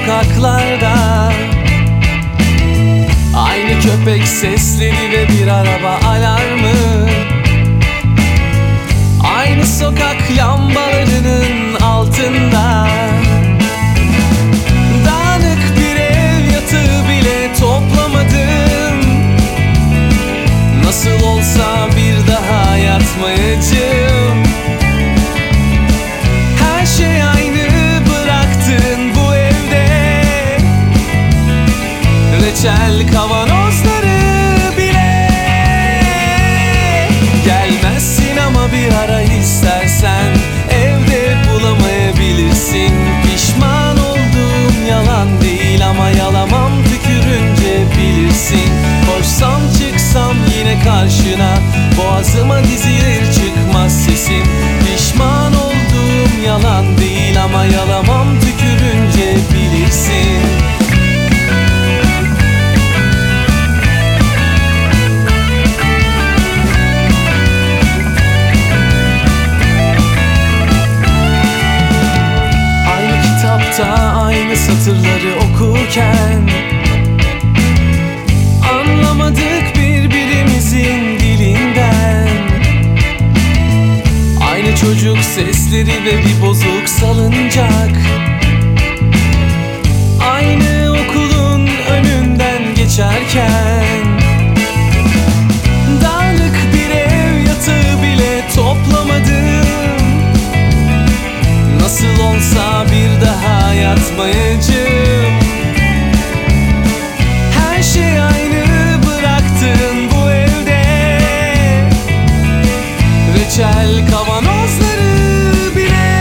sokaklarda. Aynı köpek sesleri ve bir araba alarmı. Aynı sokak lambalarının altında. Dağınık bir ev yatağı bile toplamadım. Nasıl olsa bir daha yatmayacağım. Her şey aynı bıraktın bu evde. Reçel kavanozları bile. Gelmezsin ama bir ara istersen evde bulamayabilirsin. Pişman olduğum yalan değil ama yalamam tükürünce bilirsin. Koşsam çıksam yine karşına, boğazıma dizilir çıkmaz sesim. Pişman olduğum yalan değil ama yalamam tükürünce bilirsin. Aynı kitapta aynı satırları okurken anlamadık birbirimizin dilinden. Aynı çocuk sesleri ve bir bozuk salıncak. Aynı okulun önünden geçerken. Dağınık bir ev yatağı bile toplamadım. Nasıl olsa bir daha yatmayacağım. Her şey aynı bıraktın bu evde. Reçel kavanozları bile.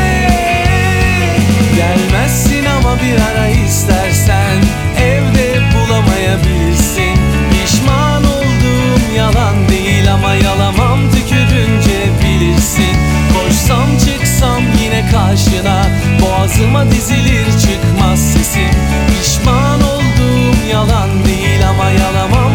Gelmezsin ama bir ara istersen evde bulamayabilirsin. Pişman olduğum yalan değil ama yalamam tükürünce bilirsin. Koşsam çıksam yine karşına, boğazıma dizilir çıkmaz sesim. Pişman olduğum yalan değil ama yalamam